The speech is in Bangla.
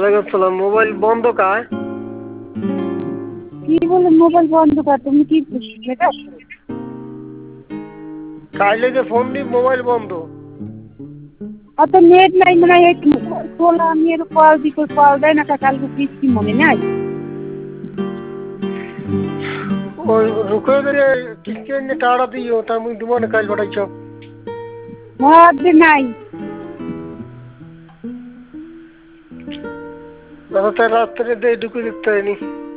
ওয়ালাইকুম আসসালাম। মোবাইল বন্ধ কায়? কি বলে মোবাইল বন্ধ কর? তুমি কি এটা কাইলে যে ফোন দি মোবাইল বন্ধ। অত নেট নাই মানে তোলা আমি এর কল দি কল দেয় না কালকে কিস্তি মনে নাই। ওই রুকে গেলে কিস্তি এনে টাড়া দিও তা মুই দুমনে কাইল পাঠাইছ। মধ্যে নাই। দাদা তার রাত্রে দিয়ে ঢুকে দেখতে হয়নি।